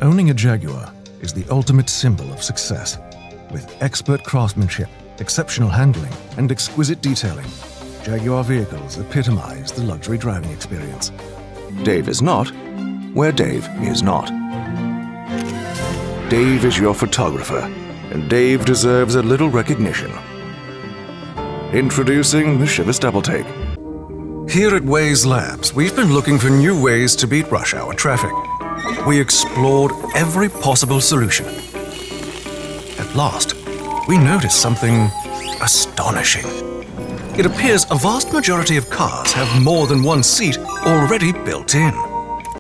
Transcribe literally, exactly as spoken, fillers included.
Owning a Jaguar is the ultimate symbol of success. With expert craftsmanship, exceptional handling, and exquisite detailing, Jaguar vehicles epitomize the luxury driving experience. Dave is not where Dave is not. Dave is your photographer, and Dave deserves a little recognition. Introducing the Chivas Double Take. Here at Waze Labs, we've been looking for new ways to beat rush hour traffic. We explored every possible solution. At last, we noticed something astonishing. It appears a vast majority of cars have more than one seat already built in.